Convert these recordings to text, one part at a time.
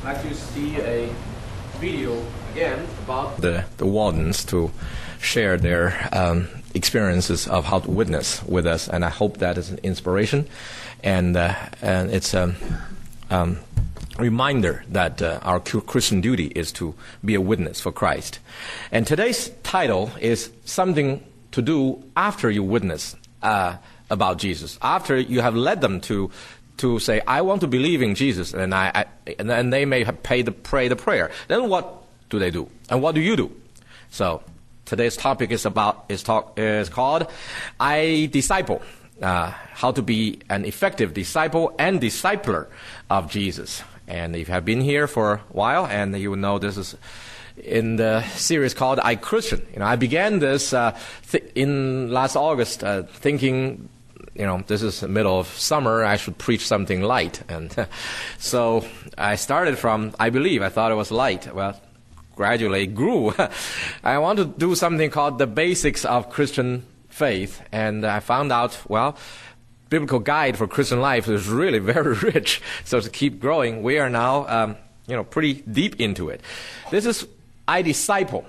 I'd like to see a video again about the wardens to share their experiences of how to witness with us, and I hope that is an inspiration, and it's a reminder that our Christian duty is to be a witness for Christ. And today's title is something to do after you witness about Jesus, after you have led them to say, I want to believe in Jesus, and and they may have pray the prayer. Then what do they do? And what do you do? So today's topic is called I Disciple, how to be an effective disciple and discipler of Jesus. And if you have been here for a while, and you will know this is in the series called I Christian. I began this in last August, thinking, this is the middle of summer, I should preach something light. And so I started from, I thought it was light. Well, gradually it grew. I want to do something called the basics of Christian faith. And I found out, biblical guide for Christian life is really very rich. So to keep growing, we are now, pretty deep into it. This is I Disciple.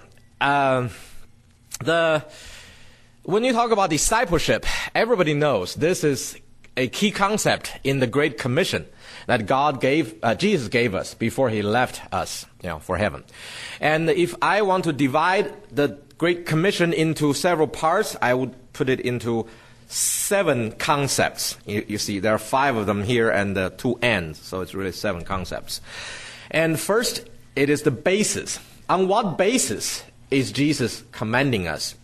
When you talk about discipleship, everybody knows this is a key concept in the Great Commission that Jesus gave us before he left us, for heaven. And if I want to divide the Great Commission into several parts, I would put it into 7 concepts. You see, there are 5 of them here and 2 ends, so it's really 7 concepts. And first, it is the basis. On what basis is Jesus commanding us?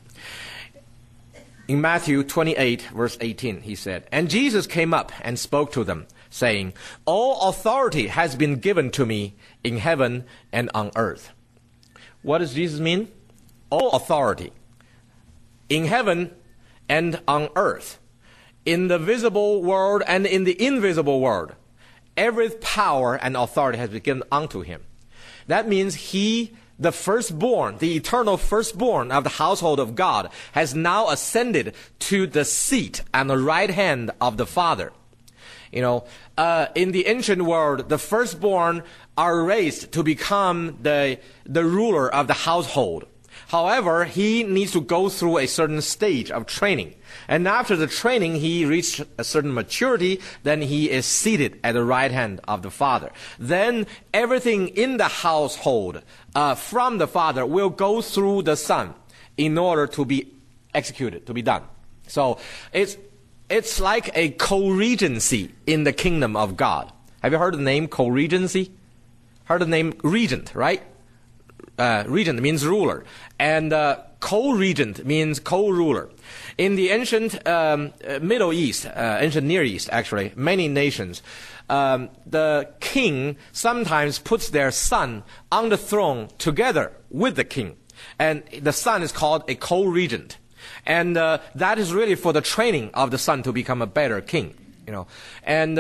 In Matthew 28, verse 18, he said, "And Jesus came up and spoke to them, saying, 'All authority has been given to me in heaven and on earth.'" What does Jesus mean? All authority. In heaven and on earth. In the visible world and in the invisible world. Every power and authority has been given unto him. That means he, the firstborn, the eternal firstborn of the household of God, has now ascended to the seat on the right hand of the Father. In the ancient world, the firstborn are raised to become the ruler of the household. However, he needs to go through a certain stage of training. And after the training, he reached a certain maturity, then he is seated at the right hand of the Father. Then everything in the household from the Father will go through the Son in order to be executed, to be done. So it's like a co-regency in the kingdom of God. Have you heard the name co-regency? Heard the name regent, right? Regent means ruler, and co-regent means co-ruler. In the ancient Middle East, ancient Near East, actually, many nations, the king sometimes puts their son on the throne together with the king, and the son is called a co-regent, and that is really for the training of the son to become a better king, and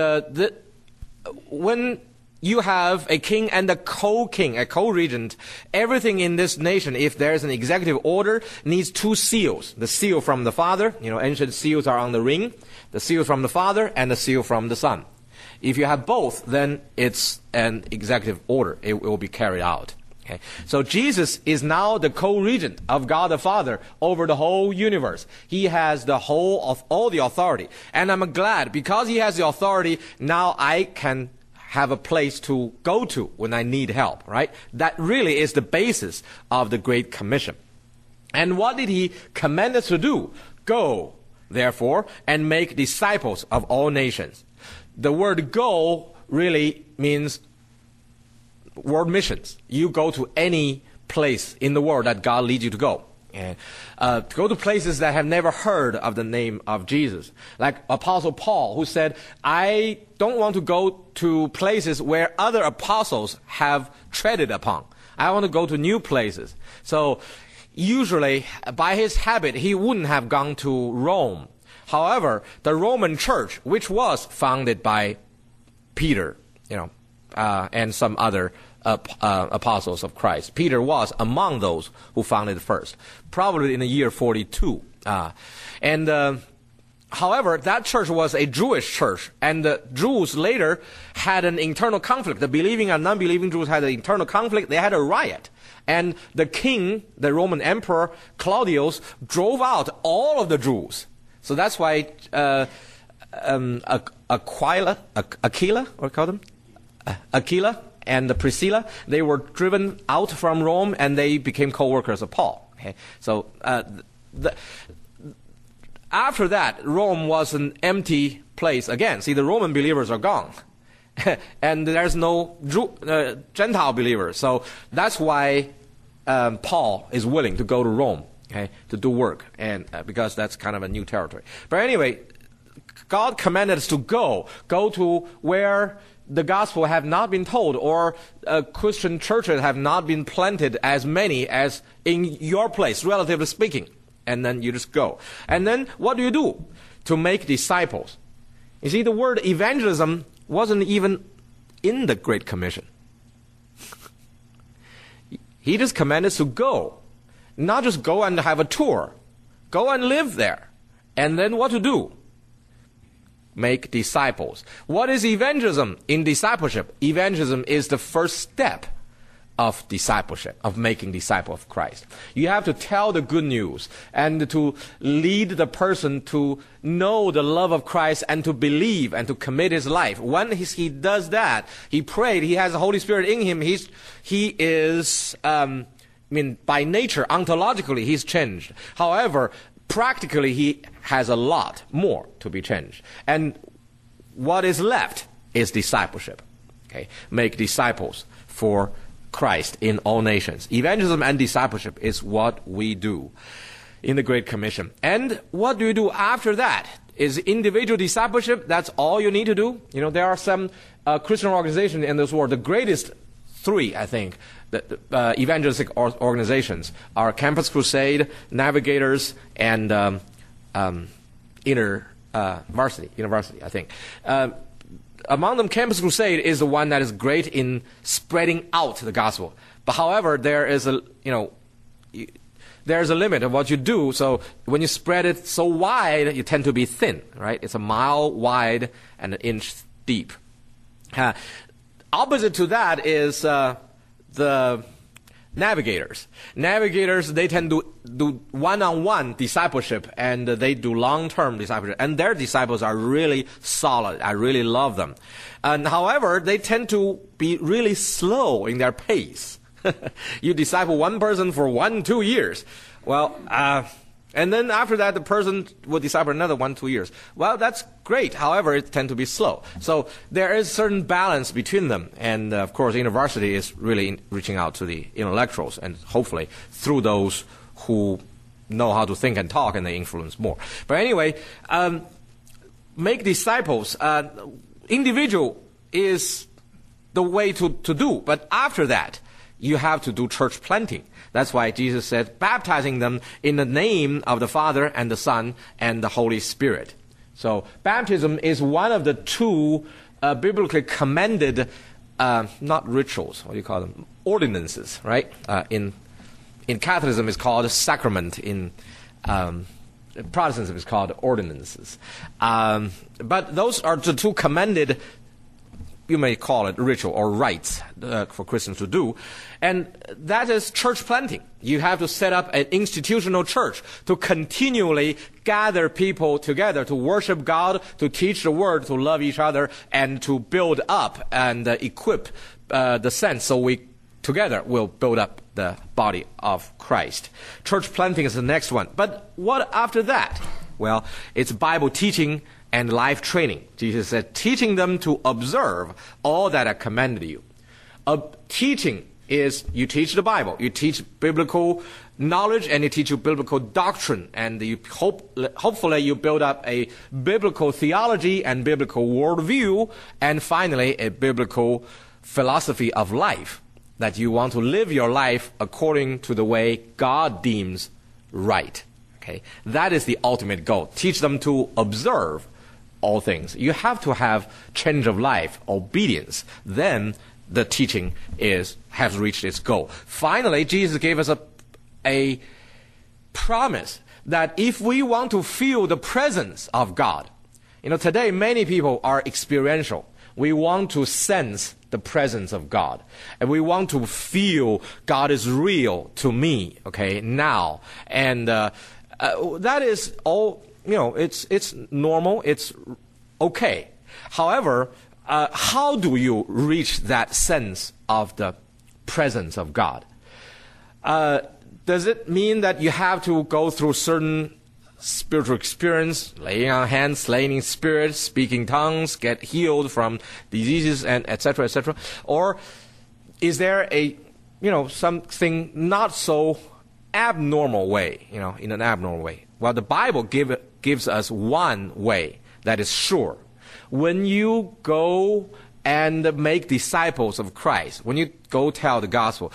when you have a king and a co-king, a co-regent. Everything in this nation, if there is an executive order, needs 2 seals. The seal from the Father, ancient seals are on the ring. The seal from the Father and the seal from the Son. If you have both, then it's an executive order. It will be carried out. Okay? So Jesus is now the co-regent of God the Father over the whole universe. He has the whole of all the authority. And I'm glad, because he has the authority, now I can have a place to go to when I need help, right? That really is the basis of the Great Commission. And what did he command us to do? Go, therefore, and make disciples of all nations. The word go really means world missions. You go to any place in the world that God leads you to go. And to go to places that have never heard of the name of Jesus. Like Apostle Paul, who said, I don't want to go to places where other apostles have treaded upon. I want to go to new places. So usually, by his habit, he wouldn't have gone to Rome. However, the Roman church, which was founded by Peter, and some other apostles of Christ. Peter was among those who founded first, probably in the year 42. However, that church was a Jewish church, and the Jews later had an internal conflict. The believing and non-believing Jews had an internal conflict. They had a riot. And the king, the Roman emperor, Claudius, drove out all of the Jews. So that's why Aquila, and Priscilla, they were driven out from Rome, and they became co-workers of Paul. Okay? So after that, Rome was an empty place again. See, the Roman believers are gone. And there's no Gentile believers. So that's why Paul is willing to go to Rome, okay, to do work, and because that's kind of a new territory. But anyway, God commanded us to go to where the gospel have not been told, or Christian churches have not been planted as many as in your place, relatively speaking. And then you just go. And then what do you do? To make disciples. You see, the word evangelism wasn't even in the Great Commission. He just commanded us to go. Not just go and have a tour. Go and live there. And then what to do? Make disciples. What is evangelism in discipleship? Evangelism is the first step of discipleship, of making disciples of Christ. You have to tell the good news and to lead the person to know the love of Christ and to believe and to commit his life. When he does that, he prayed, he has the Holy Spirit in him, he is, by nature, ontologically, he's changed. However, practically, he has a lot more to be changed. And what is left is discipleship. Okay? Make disciples for Christ in all nations. Evangelism and discipleship is what we do in the Great Commission. And what do you do after that? Is individual discipleship, that's all you need to do? You know, there are some Christian organizations in this world. The greatest three, I think, the evangelistic organizations are Campus Crusade, Navigators, and University, I think. Among them, Campus Crusade is the one that is great in spreading out the gospel. But however, there is a limit of what you do. So when you spread it so wide, you tend to be thin, right? It's a mile wide and an inch deep. Opposite to that is the Navigators. Navigators, they tend to do one-on-one discipleship, and they do long-term discipleship. And their disciples are really solid. I really love them. And however, they tend to be really slow in their pace. You disciple one person for 1-2 years. Well, and then after that, the person will disciple another 1-2 years. Well, that's great. However, it tends to be slow. So there is certain balance between them. And of course, university is really reaching out to the intellectuals, and hopefully through those who know how to think and talk, and they influence more. But anyway, make disciples. Individual is the way to do. But after that, you have to do church planting. That's why Jesus said, baptizing them in the name of the Father and the Son and the Holy Spirit. So baptism is one of the two biblically commended, not rituals, what do you call them? Ordinances, right? In Catholicism, it's called sacrament. In Protestantism, it's called ordinances. But those are the two commended, you may call it ritual or rites for Christians to do. And that is church planting. You have to set up an institutional church to continually gather people together to worship God, to teach the word, to love each other, and to build up and equip the saints so we together will build up the body of Christ. Church planting is the next one. But what after that? Well, it's Bible teaching and life training. Jesus said, teaching them to observe all that I commanded you. Teaching is you teach the Bible, you teach biblical knowledge, and you teach you biblical doctrine, and you hopefully you build up a biblical theology and biblical worldview, and finally a biblical philosophy of life, that you want to live your life according to the way God deems right. Okay, that is the ultimate goal. Teach them to observe all things. You have to have change of life, obedience. Then the teaching has reached its goal. Finally, Jesus gave us a promise that if we want to feel the presence of God, today many people are experiential. We want to sense the presence of God. And we want to feel God is real to me, okay, now. And that is all, it's normal, it's okay. However, how do you reach that sense of the presence of God? Does it mean that you have to go through certain spiritual experience, laying on hands, slaying in spirits, speaking tongues, get healed from diseases, and etc., etc.? Or is there a, something not so abnormal way, in an abnormal way? Well, the Bible gives us one way that is sure. When you go and make disciples of Christ, when you go tell the gospel,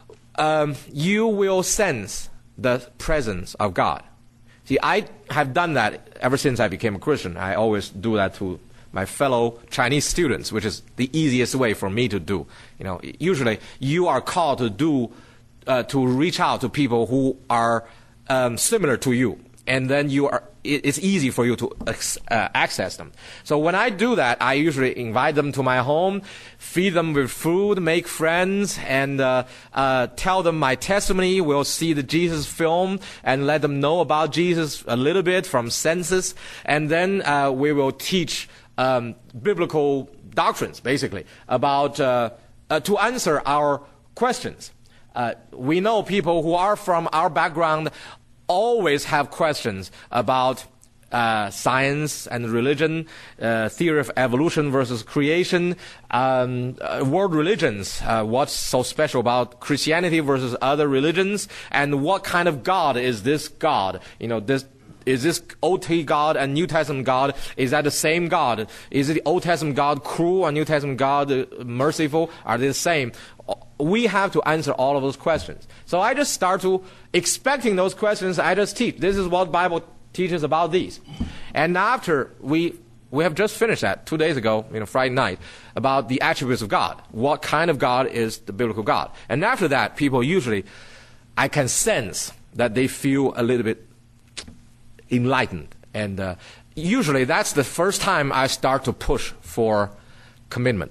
you will sense the presence of God. See, I have done that ever since I became a Christian. I always do that to my fellow Chinese students, which is the easiest way for me to do. Usually you are called to do, to reach out to people who are similar to you, and then it's easy for you to access them. So when I do that, I usually invite them to my home, feed them with food, make friends, and tell them my testimony. We'll see the Jesus film and let them know about Jesus a little bit from senses. And then we will teach biblical doctrines, basically, about to answer our questions. We know people who are from our background always have questions about science and religion, theory of evolution versus creation, world religions, what's so special about Christianity versus other religions, and what kind of God is this God? Is this Old Testament God and New Testament God, is that the same God? Is the Old Testament God cruel and New Testament God merciful? Are they the same? We have to answer all of those questions. So I just start to expecting those questions. I just teach. This is what the Bible teaches about these. And after we have just finished that 2 days ago, Friday night, about the attributes of God. What kind of God is the biblical God? And after that, people usually, I can sense that they feel a little bit enlightened. And usually that's the first time I start to push for commitment.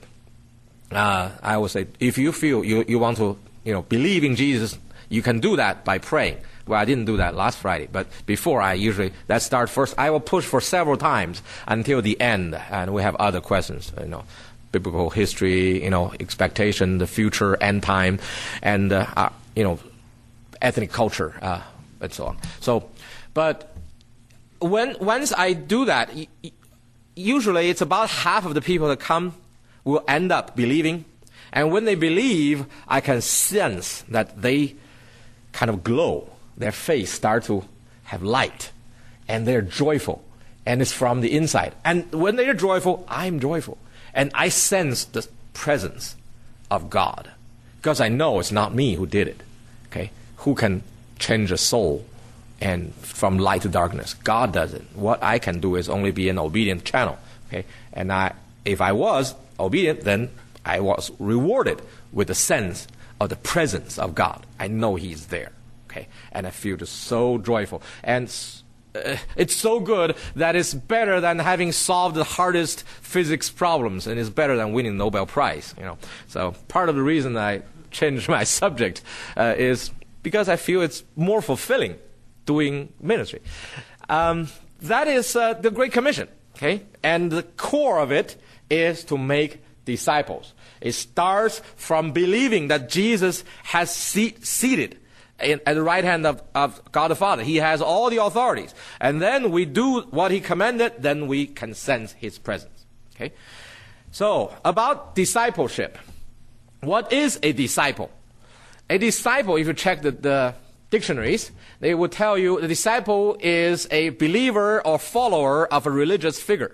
I would say, if you feel you want to, believe in Jesus, you can do that by praying. Well, I didn't do that last Friday, but before that start first. I will push for several times until the end, and we have other questions, biblical history, expectation, the future, end time, and ethnic culture, and so on. So, but once I do that, usually it's about half of the people that come will end up believing. And when they believe, I can sense that they kind of glow. Their face start to have light. And they're joyful. And it's from the inside. And when they're joyful, I'm joyful. And I sense the presence of God. Because I know it's not me who did it. Okay? Who can change a soul and from light to darkness? God does it. What I can do is only be an obedient channel. Okay? And if I was obedient, then I was rewarded with the sense of the presence of God. I know He's there, okay? And I feel just so joyful. And it's so good that it's better than having solved the hardest physics problems, and it's better than winning the Nobel Prize, So part of the reason I changed my subject is because I feel it's more fulfilling doing ministry. That is the Great Commission, okay? And the core of it is to make disciples. It starts from believing that Jesus has seated at the right hand of God the Father. He has all the authorities. And then we do what He commanded, then we can sense His presence. Okay? So, about discipleship. What is a disciple? A disciple, if you check the dictionaries, they will tell you the disciple is a believer or follower of a religious figure.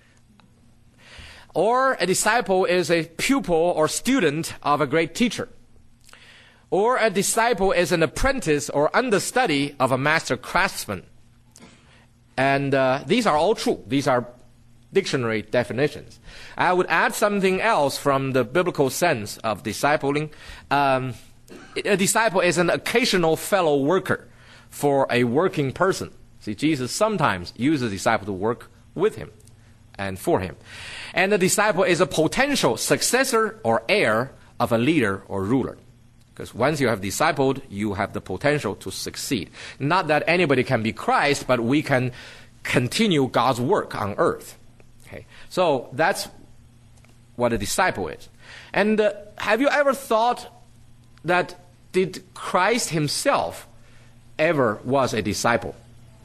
Or a disciple is a pupil or student of a great teacher. Or a disciple is an apprentice or understudy of a master craftsman. And these are all true. These are dictionary definitions. I would add something else from the biblical sense of discipling. A disciple is an occasional fellow worker for a working person. See, Jesus sometimes uses the disciple to work with him and for him. And the disciple is a potential successor or heir of a leader or ruler. Because once you have discipled, you have the potential to succeed. Not that anybody can be Christ, but we can continue God's work on earth. Okay, so that's what a disciple is. And have you ever thought that did Christ himself ever was a disciple?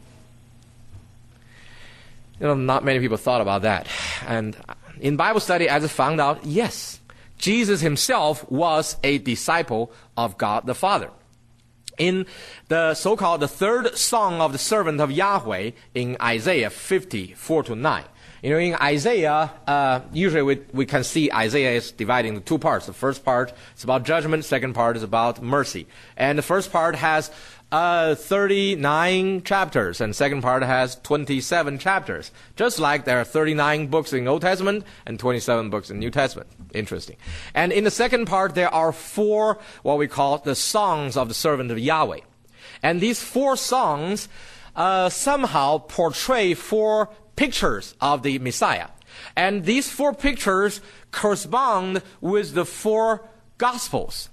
Not many people thought about that. And in Bible study, I just found out, yes, Jesus himself was a disciple of God the Father. In the so-called the third song of the servant of Yahweh in Isaiah 50:4-9. In Isaiah, usually we can see Isaiah is divided into two parts. The first part is about judgment, second part is about mercy. And the first part has 39 chapters, and second part has 27 chapters. Just like there are 39 books in the Old Testament and 27 books in the New Testament. Interesting. And in the second part, there are 4, what we call the songs of the servant of Yahweh. And these 4 songs somehow portray 4 pictures of the Messiah. And these 4 pictures correspond with the 4 Gospels.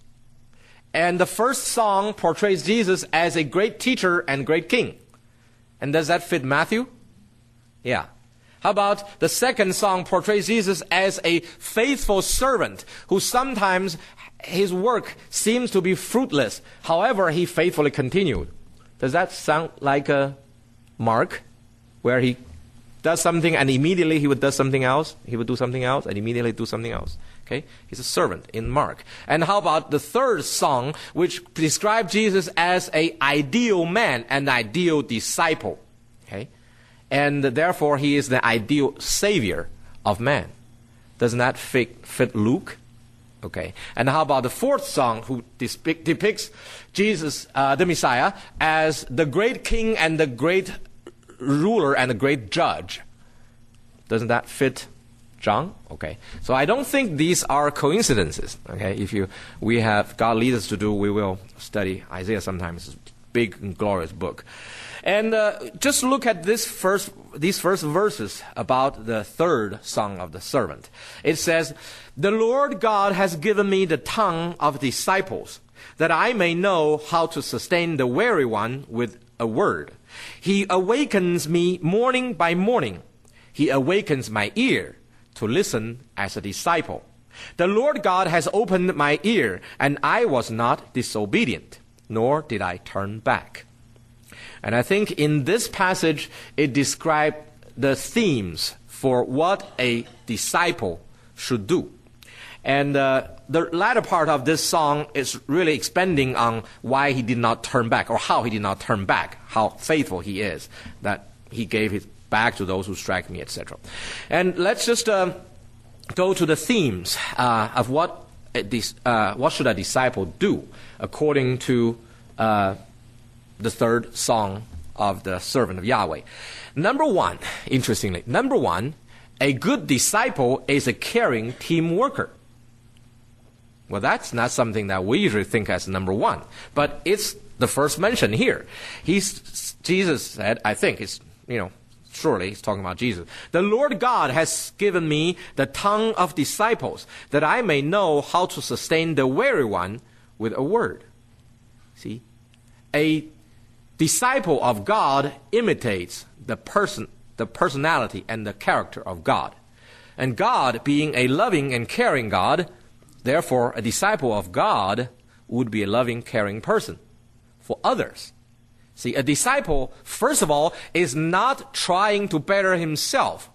And the first song portrays Jesus as a great teacher and great king. And does that fit Matthew? Yeah. How about the second song portrays Jesus as a faithful servant who sometimes his work seems to be fruitless. However, he faithfully continued. Does that sound like Mark, where he does something and immediately he would do something else? He would do something else and immediately do something else. Okay, he's a servant in Mark. And how about the third song, which describes Jesus as an ideal man, an ideal disciple? Okay, and therefore he is the ideal savior of man. Doesn't that fit Luke? Okay, and how about the fourth song, who depicts Jesus, the Messiah, as the great king and the great ruler and the great judge? Doesn't that fit John? Okay. So I don't think these are coincidences. Okay. If we have God lead us to do, we will study Isaiah sometime. It's a big and glorious book. And just look at these first verses about the third song of the servant. It says, "The Lord God has given me the tongue of disciples, that I may know how to sustain the weary one with a word. He awakens me morning by morning. He awakens my ear to listen as a disciple. The Lord God has opened my ear, and I was not disobedient, nor did I turn back." And I think in this passage, it describes the themes for what a disciple should do. And the latter part of this song is really expanding on why he did not turn back, or how he did not turn back, how faithful he is, that he gave his back to those who strike me, etc. And let's just go to the themes of what should a disciple do according to the third song of the servant of Yahweh. Number one, interestingly, a good disciple is a caring team worker. Well, that's not something that we usually think as number one, but it's the first mention here. Jesus said, I think it's, surely he's talking about Jesus. "The Lord God has given me the tongue of disciples, that I may know how to sustain the weary one with a word." See, a disciple of God imitates the personality and the character of God. And God, being a loving and caring God, therefore a disciple of God would be a loving, caring person for others. See, a disciple, first of all, is not trying to better himself.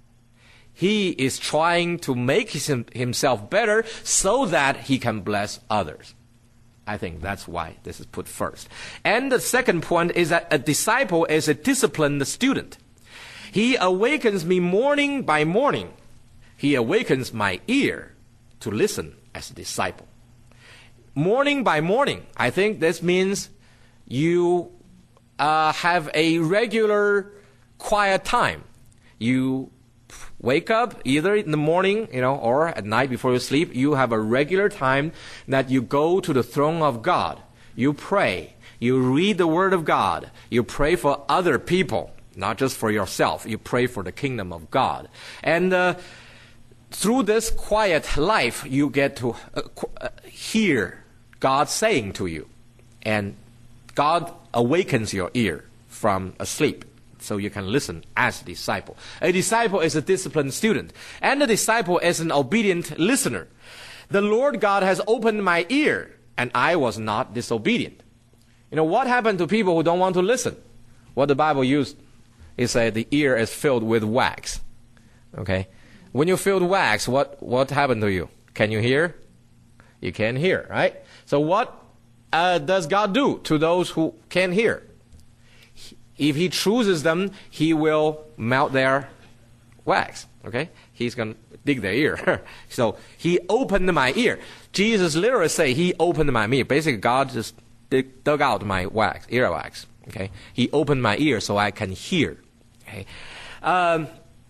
He is trying to make himself better so that he can bless others. I think that's why this is put first. And the second point is that a disciple is a disciplined student. He awakens me morning by morning. He awakens my ear to listen as a disciple. Morning by morning, I think this means you have a regular quiet time. You wake up either in the morning, or at night before you sleep. You have a regular time that you go to the throne of God. You pray. You read the Word of God. You pray for other people, not just for yourself. You pray for the kingdom of God. And through this quiet life, you get to hear God saying to you. And God awakens your ear from asleep, so you can listen as a disciple. A disciple is a disciplined student, and a disciple is an obedient listener. The Lord God has opened my ear, and I was not disobedient. You know, what happened to people who don't want to listen? What the Bible used is the ear is filled with wax. Okay? When you filled wax, what happened to you? Can you hear? You can't hear, right? So what does God do to those who can't hear? If He chooses them, He will melt their wax. Okay? He's going to dig their ear. So He opened my ear. Jesus literally say He opened my ear. Basically, God just dug out my wax, earwax. Okay? He opened my ear so I can hear. Okay? And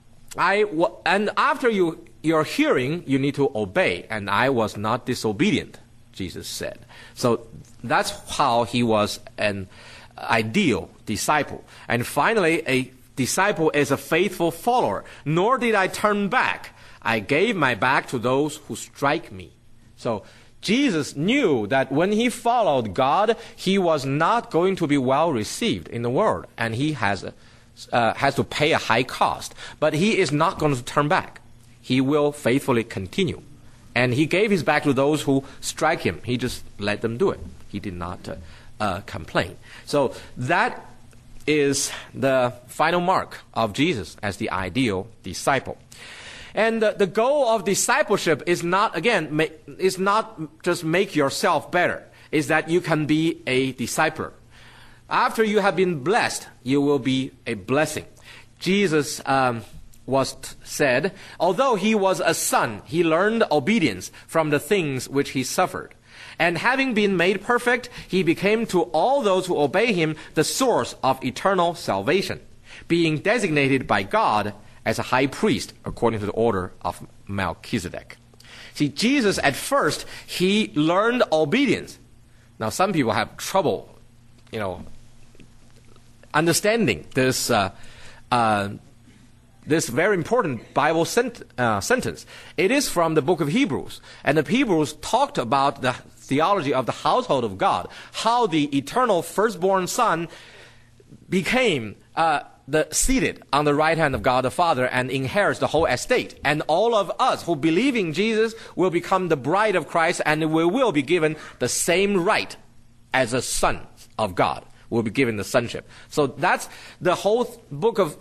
after you're hearing, you need to obey. And I was not disobedient, Jesus said. So that's how He was an ideal disciple. And finally, a disciple is a faithful follower. Nor did I turn back. I gave my back to those who strike me. So Jesus knew that when He followed God, He was not going to be well received in the world. And He has to pay a high cost. But He is not going to turn back. He will faithfully continue. And He gave His back to those who strike Him. He just let them do it. He did not complain. So that is the final mark of Jesus as the ideal disciple. And the goal of discipleship is not, again, is not just make yourself better. Is that you can be a discipler. After you have been blessed, you will be a blessing. Jesus said, although He was a son, He learned obedience from the things which He suffered. And having been made perfect, He became to all those who obey Him the source of eternal salvation, being designated by God as a high priest according to the order of Melchizedek. See, Jesus at first, He learned obedience. Now some people have trouble, understanding this this very important Bible sentence. It is from the book of Hebrews. And the Hebrews talked about the theology of the household of God, how the eternal firstborn Son became seated on the right hand of God the Father and inherits the whole estate. And all of us who believe in Jesus will become the bride of Christ, and we will be given the same right as a son of God. We'll be given the sonship. So that's the whole book of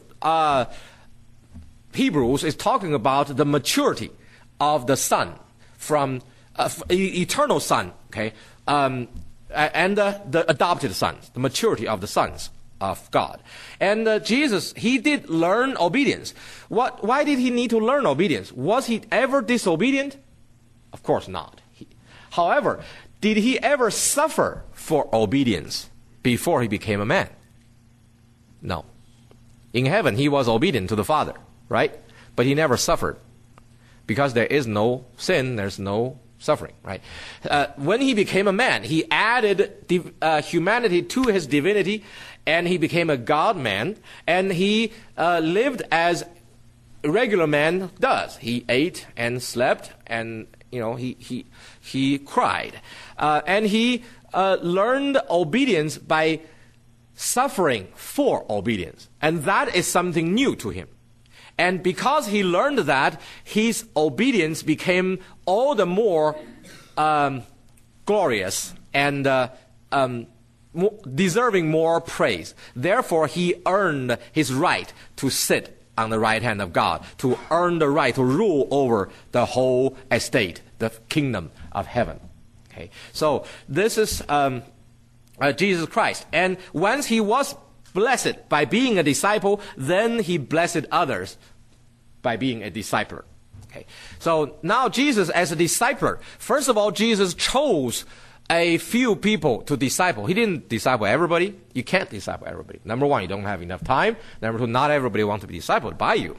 Hebrews is talking about the maturity of the Son from eternal Son, okay, and the adopted sons, the maturity of the sons of God. And Jesus, He did learn obedience. Why did He need to learn obedience? Was He ever disobedient? Of course not. However, did He ever suffer for obedience before He became a man? No. In heaven, He was obedient to the Father, right? But He never suffered. Because there is no sin, there's no suffering, right? When He became a man, He added humanity to His divinity, and He became a God-man, and He lived as a regular man does. He ate and slept, and he cried. And He learned obedience by suffering for obedience. And that is something new to Him. And because He learned that, His obedience became all the more glorious and deserving more praise. Therefore, He earned His right to sit on the right hand of God, to earn the right to rule over the whole estate, the kingdom of heaven. Okay, so this is Jesus Christ. And once He was blessed by being a disciple, then He blessed others by being a discipler. Okay. So now Jesus as a discipler, first of all, Jesus chose a few people to disciple. He didn't disciple everybody. You can't disciple everybody. Number one, you don't have enough time. Number two, not everybody wants to be discipled by you.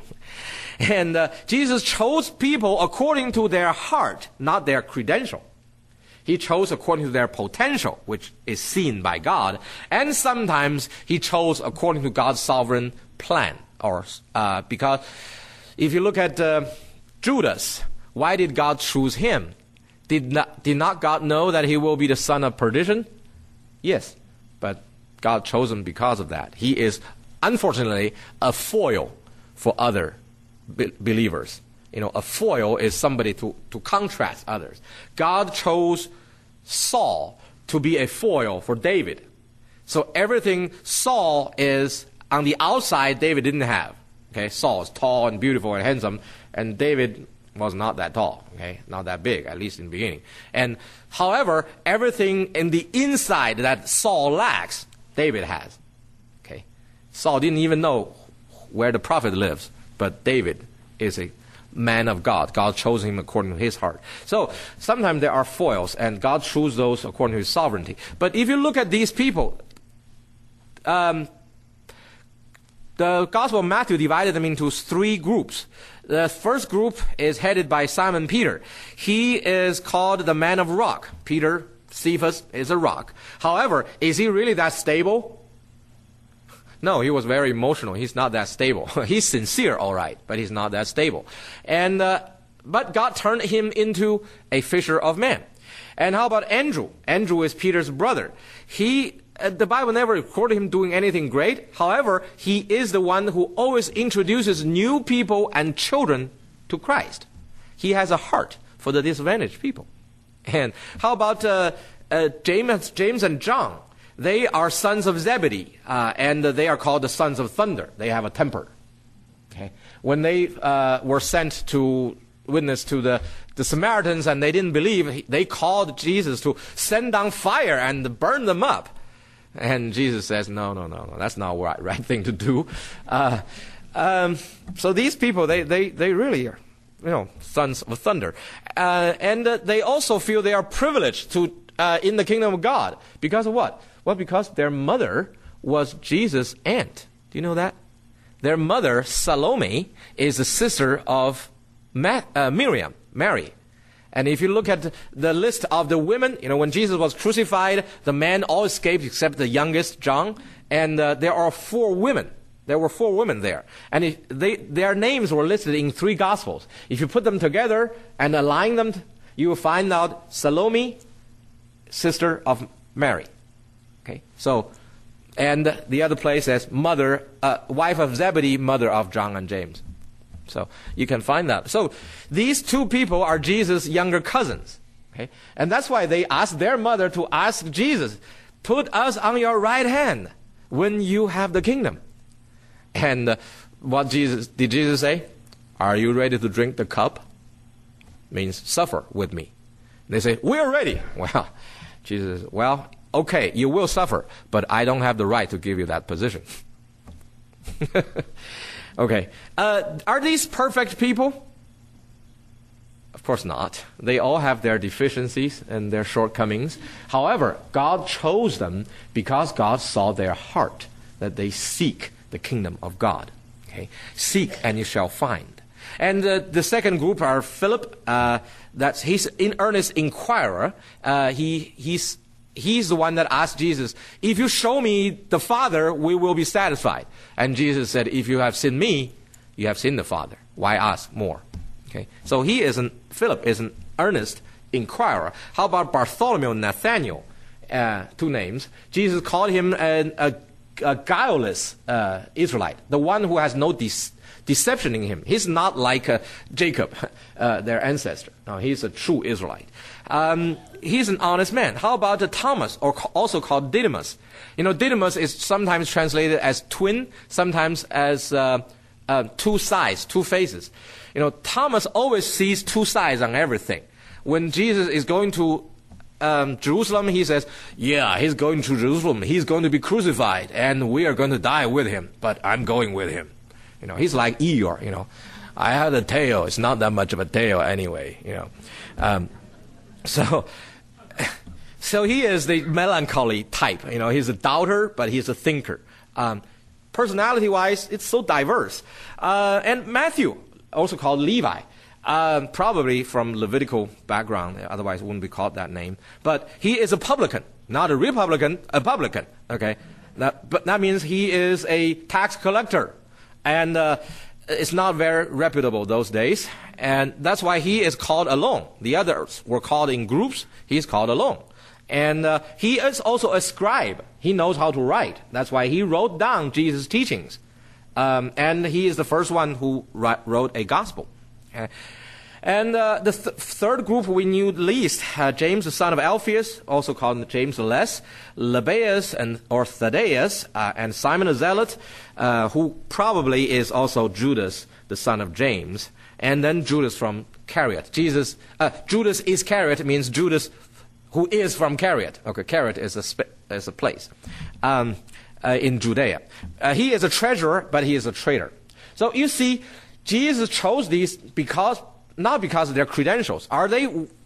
And Jesus chose people according to their heart, not their credential. He chose according to their potential, which is seen by God. And sometimes he chose according to God's sovereign plan. Because if you look at Judas, why did God choose him? Did not God know that he will be the son of perdition? Yes, but God chose him because of that. He is, unfortunately, a foil for other believers. A foil is somebody to contrast others. God chose Saul to be a foil for David. So everything Saul is on the outside, David didn't have. Okay, Saul is tall and beautiful and handsome, and David was not that tall. Okay, not that big, at least in the beginning. And however, everything in the inside that Saul lacks, David has. Okay, Saul didn't even know where the prophet lives, but David is a man of God. God chose him according to his heart. So sometimes there are foils, and God chose those according to his sovereignty. But if you look at these people, the Gospel of Matthew divided them into 3 groups. The first group is headed by Simon Peter. He is called the man of rock. Peter, Cephas, is a rock. However, is he really that stable? No, he was very emotional. He's not that stable. He's sincere, all right, but he's not that stable. And but God turned him into a fisher of men. And how about Andrew? Andrew is Peter's brother. The Bible never recorded him doing anything great. However, he is the one who always introduces new people and children to Christ. He has a heart for the disadvantaged people. And how about James and John? They are sons of Zebedee, and they are called the sons of thunder. They have a temper. Okay, when they were sent to witness to the Samaritans and they didn't believe, they called Jesus to send down fire and burn them up. And Jesus says, no, that's not the right thing to do. So these people, they really are, sons of thunder. And they also feel they are privileged to in the kingdom of God. Because of what? Well, because their mother was Jesus' aunt. Do you know that? Their mother, Salome, is the sister of Miriam, Mary. And if you look at the list of the women, when Jesus was crucified, the men all escaped except the youngest, John. And there are 4 women. There were 4 women there. And their names were listed in 3 Gospels. If you put them together and align them, you will find out Salome, sister of Mary. Okay, so, and the other place says mother, wife of Zebedee, mother of John and James. So you can find that. So these 2 people are Jesus' younger cousins. Okay, and that's why they asked their mother to ask Jesus, put us on your right hand when you have the kingdom. And what did Jesus say? Are you ready to drink the cup? Means suffer with me. They say, we're ready. Well, Jesus says, well, okay, you will suffer, but I don't have the right to give you that position. Okay. Are these perfect people? Of course not. They all have their deficiencies and their shortcomings. However, God chose them because God saw their heart, that they seek the kingdom of God. Okay? Seek and you shall find. And the second group are Philip. He's an earnest inquirer. He's the one that asked Jesus, if you show me the Father, we will be satisfied. And Jesus said, if you have seen me, you have seen the Father. Why ask more? Okay. So Philip is an earnest inquirer. How about Bartholomew and Nathaniel? 2 names. Jesus called him a guileless Israelite, the one who has no deception in him. He's not like Jacob, their ancestor. No, he's a true Israelite. He's an honest man. How about Thomas, or also called Didymus? Didymus is sometimes translated as twin, sometimes as 2 sides, 2 faces. Thomas always sees 2 sides on everything. When Jesus is going to Jerusalem, he says, yeah, he's going to Jerusalem. He's going to be crucified, and we are going to die with him, but I'm going with him. He's like Eeyore, I had a tail. It's not that much of a tail anyway, So he is the melancholy type. He's a doubter, but he's a thinker. Personality-wise, it's so diverse. And Matthew, also called Levi, Probably from Levitical background, otherwise it wouldn't be called that name. But he is a publican, not a Republican, a publican. Okay, but that means he is a tax collector, and it's not very reputable those days, and that's why he is called alone. The others were called in groups. He's called alone. And he is also a scribe. He knows how to write. That's why he wrote down Jesus' teachings. And he is the first one who wrote a gospel. And the third group we knew least, James, the son of Alphaeus, also called James the Less, Lebbaeus or Thaddeus, and Simon the Zealot, who probably is also Judas, the son of James, and then Judas from Cariot. Judas Iscariot means Judas who is from Cariot. Okay, Cariot is a place in Judea. He is a treasurer, but he is a traitor. So you see, Jesus chose these not because of their credentials. Are they,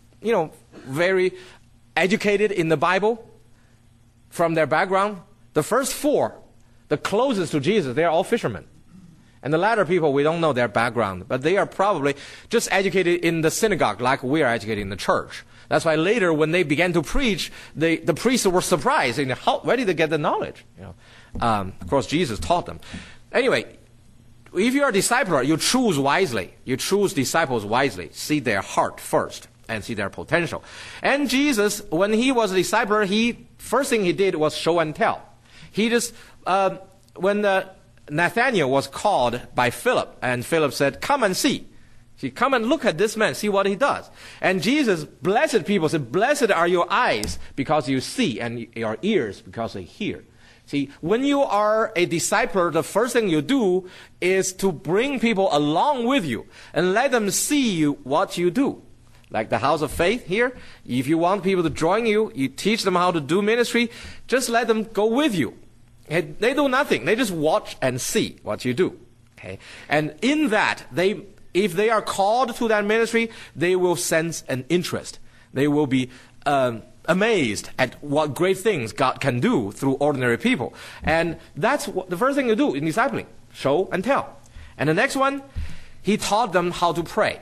very educated in the Bible from their background? The first four, the closest to Jesus, they are all fishermen. And the latter people, we don't know their background, but they are probably just educated in the synagogue like we are educated in the church. That's why later when they began to preach, the priests were surprised. Where did they get the knowledge? Of course, Jesus taught them. Anyway, if you are a discipler, you choose wisely. You choose disciples wisely. See their heart first and see their potential. And Jesus, when he was a discipler, first thing he did was show and tell. He just, when Nathanael was called by Philip, and Philip said, "Come and see." See, come and look at this man, see what he does. And Jesus blessed people, said, "Blessed are your eyes because you see, and your ears because they hear." See, when you are a discipler, the first thing you do is to bring people along with you and let them see what you do. Like the House of Faith here, if you want people to join you, you teach them how to do ministry, just let them go with you. They do nothing. They just watch and see what you do. Okay? And in that, if they are called to that ministry, they will sense an interest. They will be amazed at what great things God can do through ordinary people. And that's the first thing you do in discipling, show and tell. And the next one, he taught them how to pray.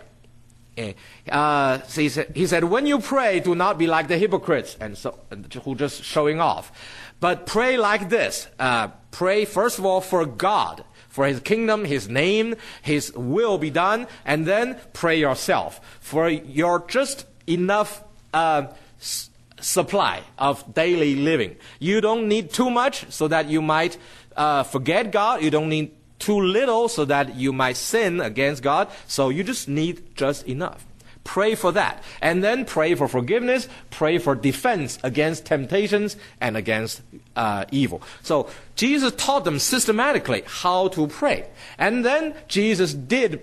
So he said, when you pray, do not be like the hypocrites who just showing off. But pray like this. Pray, first of all, for God, for His kingdom, His name, His will be done, and then pray yourself for your just enough supply of daily living. You don't need too much so that you might forget God. You don't need too little so that you might sin against God. So you just need just enough. Pray for that. And then pray for forgiveness. Pray for defense against temptations and against evil. So Jesus taught them systematically how to pray. And then Jesus did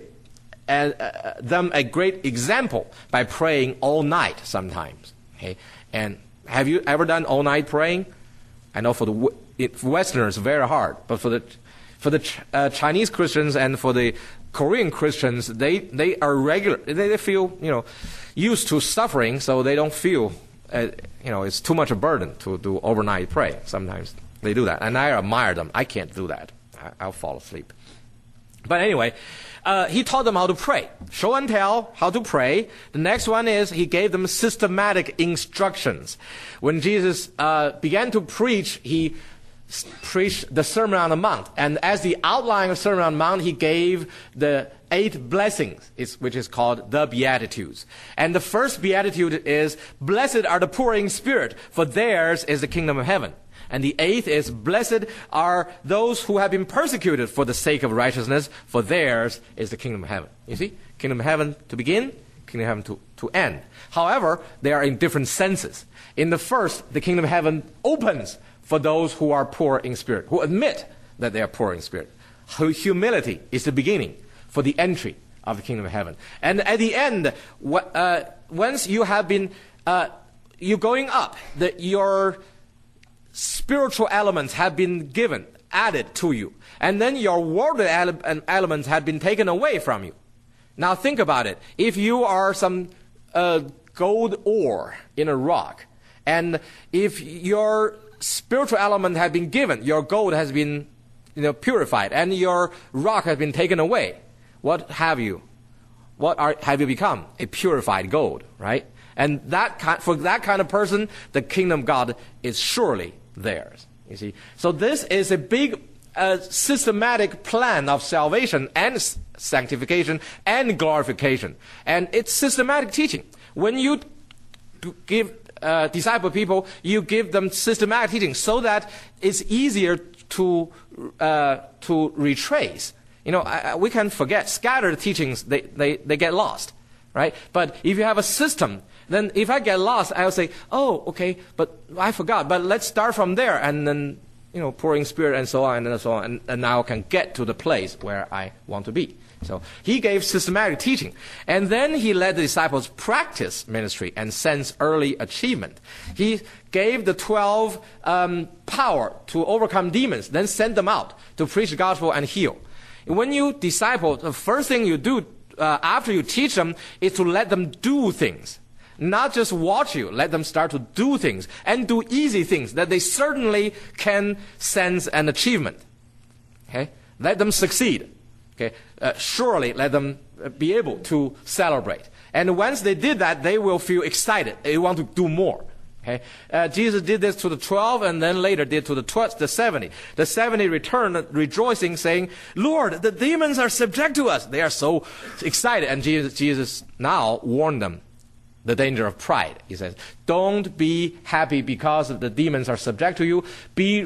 them a great example by praying all night sometimes. Okay? And have you ever done all night praying? I know for the Westerners, very hard. But for the Chinese Christians and for the Korean Christians, they are regular. They feel used to suffering, so they don't feel it's too much a burden to do overnight praying. Sometimes they do that, and I admire them. I can't do that. I'll fall asleep. But anyway, he taught them how to pray. Show and tell, how to pray. The next one is he gave them systematic instructions. When Jesus began to preach, he preached the Sermon on the Mount. And as the outline of Sermon on the Mount, he gave the 8 blessings, which is called the Beatitudes. And the first Beatitude is, blessed are the poor in spirit, for theirs is the kingdom of heaven. And the 8th is, blessed are those who have been persecuted for the sake of righteousness, for theirs is the kingdom of heaven. You see? Kingdom of heaven to begin, kingdom of heaven to end. However, they are in different senses. In the first, the kingdom of heaven opens for those who are poor in spirit, who admit that they are poor in spirit. Humility is the beginning for the entry of the kingdom of heaven. And at the end, once you have been, you're going up, your spiritual elements have been added to you. And then your worldly elements have been taken away from you. Now think about it. If you are some gold ore in a rock, and if your spiritual element has been given, your gold has been purified, and your rock has been taken away, what have you? have you become? A purified gold, right? And for that kind of person, the kingdom of God is surely theirs. You see, so this is a big systematic plan of salvation and sanctification and glorification, and it's systematic teaching. When you give disciple people, you give them systematic teaching so that it's easier to retrace. We can forget scattered teachings; they get lost, right? But if you have a system, then if I get lost, I'll say, "Oh, okay, but I forgot." But let's start from there, and then pouring Spirit and so on and so on, and now I can get to the place where I want to be. So he gave systematic teaching. And then he let the disciples practice ministry and sense early achievement. He gave the 12 power to overcome demons, then sent them out to preach the gospel and heal. When you disciple, the first thing you do after you teach them is to let them do things. Not just watch you, let them start to do things and do easy things that they certainly can sense an achievement. Okay? Let them succeed. Okay? Surely let them be able to celebrate. And once they did that, they will feel excited. They want to do more. Okay? Jesus did this to the 12 and then later did to the 70. The 70 returned rejoicing, saying, "Lord, the demons are subject to us." They are so excited. And Jesus now warned them the danger of pride. He says, don't be happy because the demons are subject to you. Be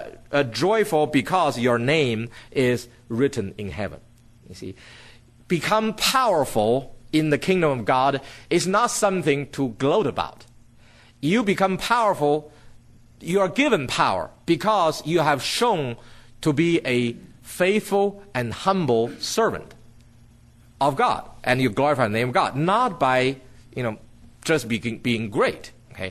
joyful because your name is written in heaven. You see, become powerful in the kingdom of God is not something to gloat about. You become powerful, you are given power because you have shown to be a faithful and humble servant of God. And you glorify the name of God, not by just being great. Okay,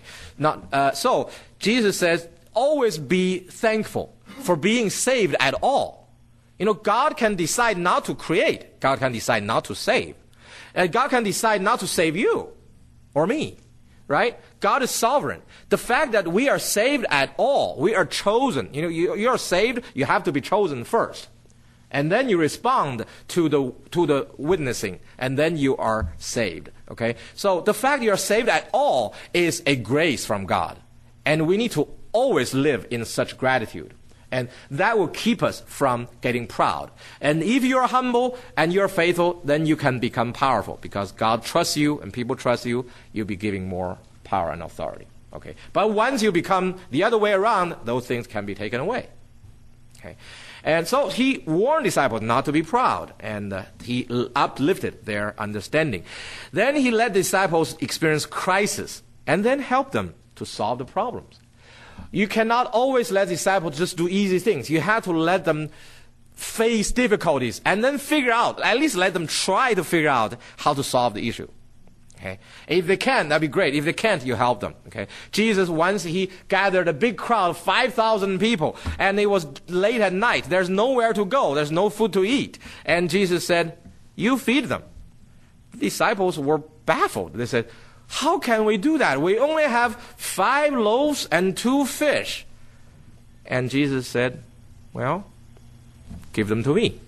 so Jesus says, always be thankful for being saved at all. God can decide not to create. God can decide not to save. And God can decide not to save you or me, right? God is sovereign. The fact that we are saved at all, we are chosen. You are saved, you have to be chosen first. And then you respond to the witnessing, and then you are saved. Okay? So the fact you are saved at all is a grace from God. And we need to always live in such gratitude. And that will keep us from getting proud. And if you are humble and you are faithful, then you can become powerful. Because God trusts you and people trust you, you'll be giving more power and authority. Okay? But once you become the other way around, those things can be taken away. Okay? And so he warned disciples not to be proud, and he uplifted their understanding. Then he let disciples experience crisis, and then help them to solve the problems. You cannot always let disciples just do easy things. You have to let them face difficulties, and then figure out, at least let them try to figure out how to solve the issue. Okay? If they can, that'd be great. If they can't, you help them. Okay? Jesus, once he gathered a big crowd, 5,000 people, and it was late at night. There's nowhere to go. There's no food to eat. And Jesus said, you feed them. The disciples were baffled. They said, how can we do that? We only have 5 loaves and 2 fish. And Jesus said, well, give them to me.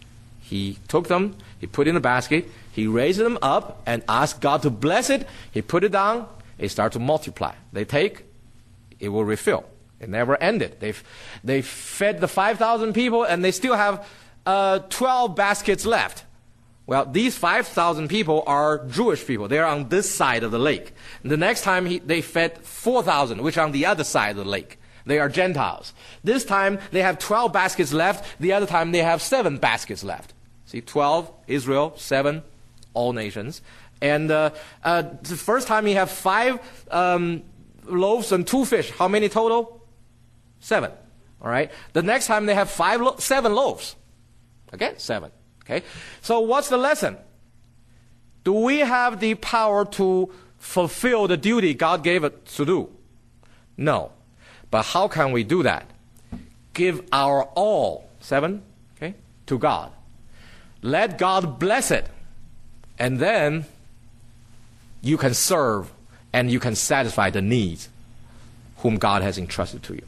He took them, he put in a basket, he raised them up and asked God to bless it. He put it down, it started to multiply. They take, it will refill. It never ended. They fed the 5,000 people and they still have 12 baskets left. Well, these 5,000 people are Jewish people. They are on this side of the lake. And the next time they fed 4,000, which are on the other side of the lake. They are Gentiles. This time they have 12 baskets left. The other time they have 7 baskets left. See, 12, Israel, 7, all nations. And the first time you have 5 loaves and 2 fish. How many total? 7. All right. The next time they have 7 loaves. Again, 7. Okay. So what's the lesson? Do we have the power to fulfill the duty God gave us to do? No. But how can we do that? Give our all, 7, okay, to God. Let God bless it. And then you can serve and you can satisfy the needs whom God has entrusted to you.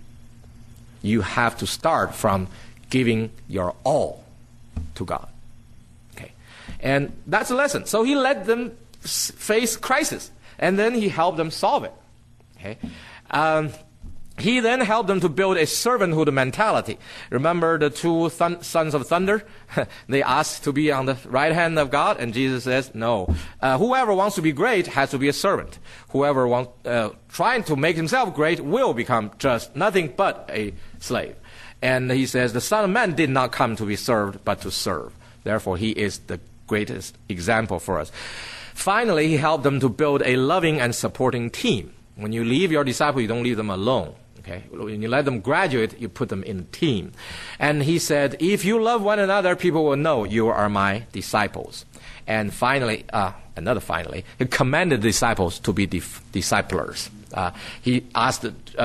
You have to start from giving your all to God. Okay. And that's a lesson. So he let them face crisis, and then he helped them solve it. Okay. He then helped them to build a servanthood mentality. Remember the two sons of thunder? They asked to be on the right hand of God, and Jesus says, no. Whoever wants to be great has to be a servant. Whoever wants, trying to make himself great will become just nothing but a slave. And he says, the Son of Man did not come to be served, but to serve. Therefore, he is the greatest example for us. Finally, he helped them to build a loving and supporting team. When you leave your disciple, you don't leave them alone. Okay? When you let them graduate, you put them in a team. And he said, if you love one another, people will know you are my disciples. And finally, he commanded disciples to be disciplers. He asked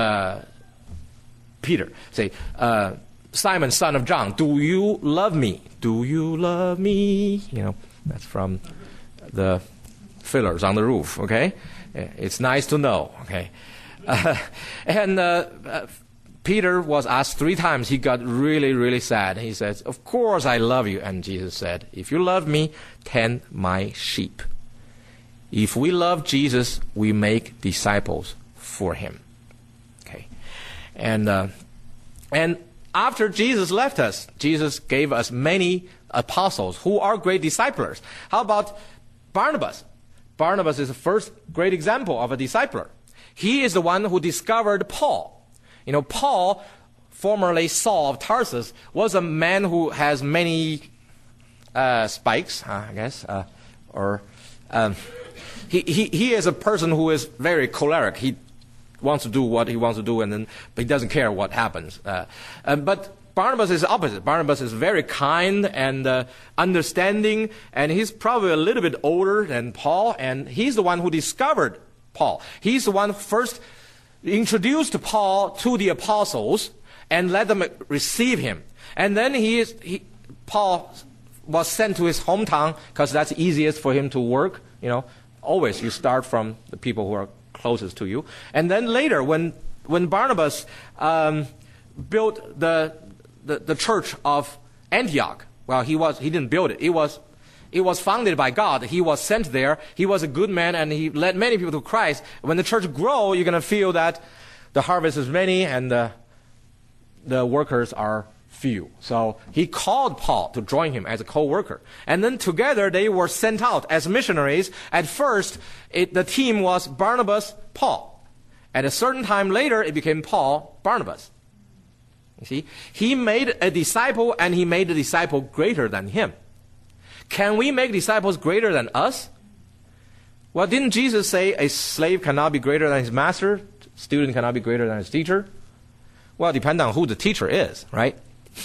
Peter, say, Simon, son of John, do you love me? Do you love me? You know, that's from the Fiddlers on the Roof, okay? It's nice to know, okay? Peter was asked 3 times. He got really, really sad. He says, of course I love you. And Jesus said, if you love me, tend my sheep. If we love Jesus, we make disciples for him. Okay. And after Jesus left us, Jesus gave us many apostles who are great disciplers. How about Barnabas? Barnabas is the first great example of a discipler. He is the one who discovered Paul. You know, Paul, formerly Saul of Tarsus, was a man who has many spikes, I guess, he is a person who is very choleric. He wants to do what he wants to do, but he doesn't care what happens. But Barnabas is the opposite. Barnabas is very kind and understanding, and he's probably a little bit older than Paul, and he's the one who discovered Paul. He's the one who first introduced Paul to the apostles and let them receive him. And then Paul was sent to his hometown because that's easiest for him to work. You know, always you start from the people who are closest to you. And then later, when Barnabas built the church of Antioch, well, he didn't build it. It was founded by God. He was sent there. He was a good man, and he led many people to Christ. When the church grows, you're going to feel that the harvest is many and the workers are few. So he called Paul to join him as a co-worker. And then together they were sent out as missionaries. At first, the team was Barnabas, Paul. At a certain time later, it became Paul, Barnabas. You see, he made a disciple, and he made the disciple greater than him. Can we make disciples greater than us? Well, didn't Jesus say a slave cannot be greater than his master? Student cannot be greater than his teacher? Well, depending on who the teacher is, right?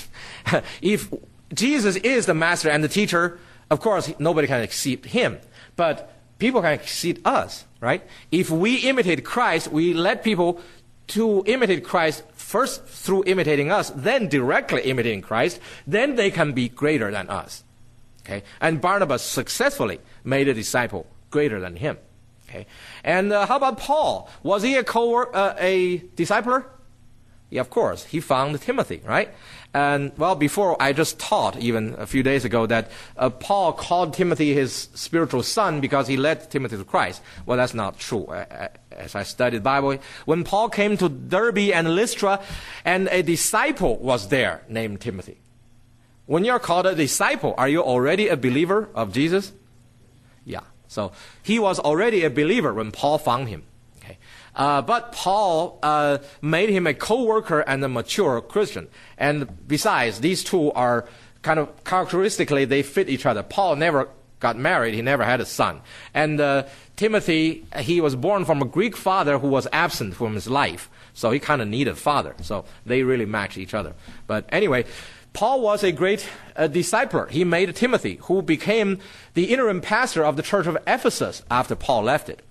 If Jesus is the master and the teacher, of course, nobody can exceed him. But people can exceed us, right? If we imitate Christ, we let people to imitate Christ first through imitating us, then directly imitating Christ, then they can be greater than us. Okay, and Barnabas successfully made a disciple greater than him. Okay, and how about Paul? Was he a discipler? Yeah, of course. He found Timothy, right? And well, before I just taught even a few days ago that Paul called Timothy his spiritual son because he led Timothy to Christ. Well, that's not true. As I studied the Bible, when Paul came to Derbe and Lystra, and a disciple was there named Timothy. When you're called a disciple, are you already a believer of Jesus? Yeah. So he was already a believer when Paul found him. Okay. But Paul made him a co-worker and a mature Christian. And besides, these two are kind of characteristically, they fit each other. Paul never got married. He never had a son. And Timothy, he was born from a Greek father who was absent from his life. So he kind of needed a father. So they really matched each other. But anyway, Paul was a great discipler. He made Timothy, who became the interim pastor of the church of Ephesus after Paul left it.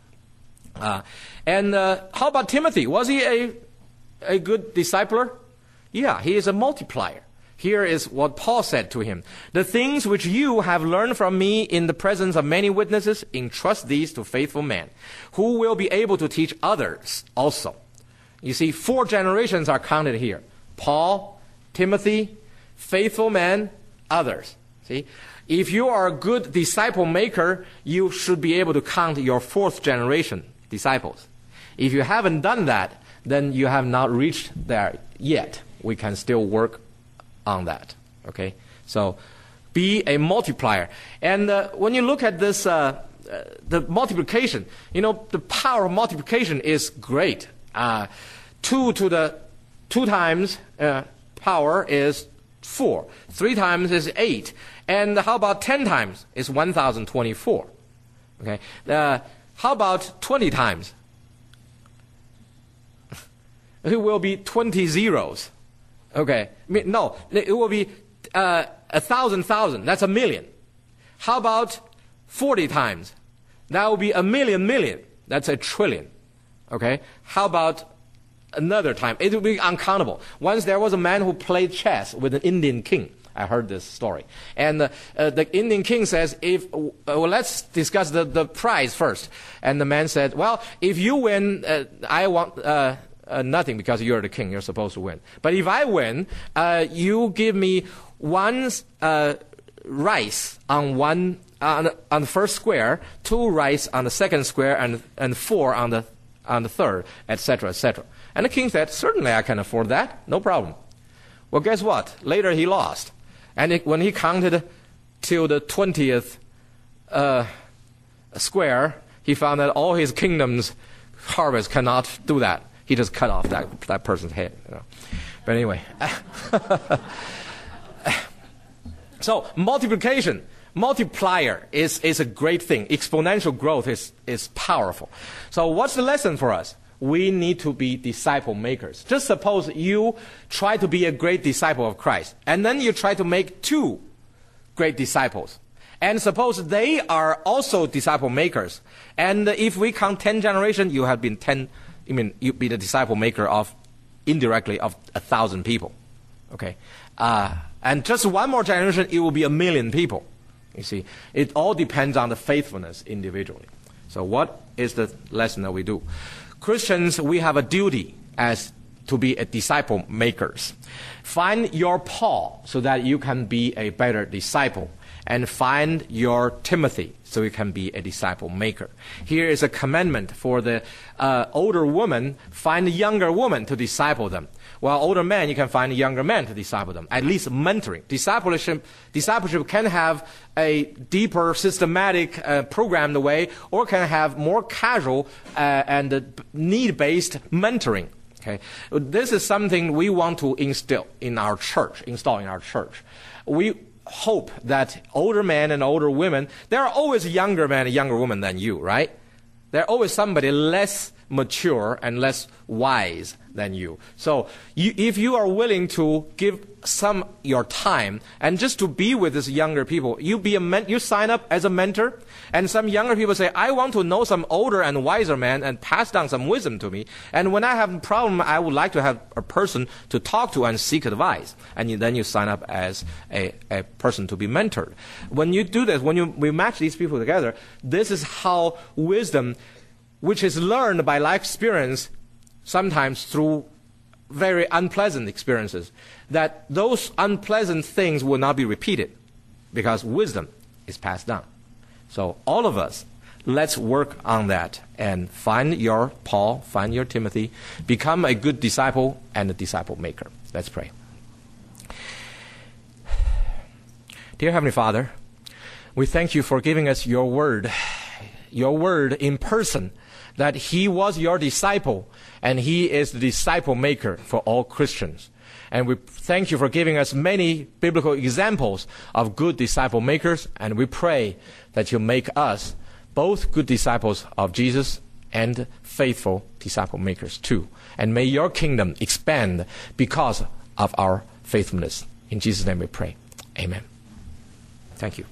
And how about Timothy? Was he a good discipler? Yeah, he is a multiplier. Here is what Paul said to him. The things which you have learned from me in the presence of many witnesses, entrust these to faithful men, who will be able to teach others also. You see, 4 generations are counted here. Paul, Timothy, faithful men, others. See, If you are a good disciple maker, you should be able to count your 4th generation disciples. If you haven't done that, then you have not reached there yet. We can still work on that. Okay? So be a multiplier. And when you look at this, the multiplication, the power of multiplication is great. 2 times power is 4. 3 times is 8. And how about 10 times? It's 1,024. Okay. How about 20 times? It will be 20 zeros. Okay. No, it will be 1,000,000. That's a million. How about 40 times? That will be a million. That's a trillion. Okay. How about another time? It will be uncountable. Once there was a man who played chess with an Indian king. I heard this story. And the Indian king says, let's discuss the prize first. And the man said, well, if you win, I want nothing because you're the king. You're supposed to win. But if I win, you give me 1 rice on the first square, 2 rice on the second square, and 4 on the third, etc., etc. And the king said, certainly I can afford that. No problem. Well, guess what? Later he lost. And when he counted till the 20th square, he found that all his kingdom's harvest cannot do that. He just cut off that person's head. But anyway. So multiplication, multiplier is a great thing. Exponential growth is powerful. So what's the lesson for us? We need to be disciple makers. Just suppose you try to be a great disciple of Christ, and then you try to make 2 great disciples. And suppose they are also disciple makers. And if we count 10 generations, you have been you be the disciple maker of, indirectly, of 1,000 people. Okay? And just 1 more generation, it will be 1,000,000 people. You see, it all depends on the faithfulness individually. So what is the lesson that we do? Christians, we have a duty as to be a disciple makers. Find your Paul so that you can be a better disciple. And find your Timothy so you can be a disciple maker. Here is a commandment for the older woman. Find a younger woman to disciple them. While older men, you can find a younger man to disciple them. At least mentoring. Discipleship can have a deeper, systematic, programmed way, or can have more casual and need-based mentoring. Okay, this is something we want to install in our church. We hope that older men and older women, there are always younger men and younger women than you, right? There are always somebody less mature and less wise than you. So if you are willing to give some your time and just to be with these younger people, you sign up as a mentor, and some younger people say, I want to know some older and wiser men and pass down some wisdom to me. And when I have a problem, I would like to have a person to talk to and seek advice. And then you sign up as a person to be mentored. When you do this, when we match these people together, this is how wisdom, which is learned by life experience, sometimes through very unpleasant experiences, that those unpleasant things will not be repeated because wisdom is passed down. So all of us, let's work on that and find your Paul, find your Timothy, become a good disciple and a disciple maker. Let's pray. Dear Heavenly Father, we thank you for giving us your word in person, that he was your disciple and he is the disciple maker for all Christians. And we thank you for giving us many biblical examples of good disciple makers, and we pray that you make us both good disciples of Jesus and faithful disciple makers too. And may your kingdom expand because of our faithfulness. In Jesus' name we pray. Amen. Thank you.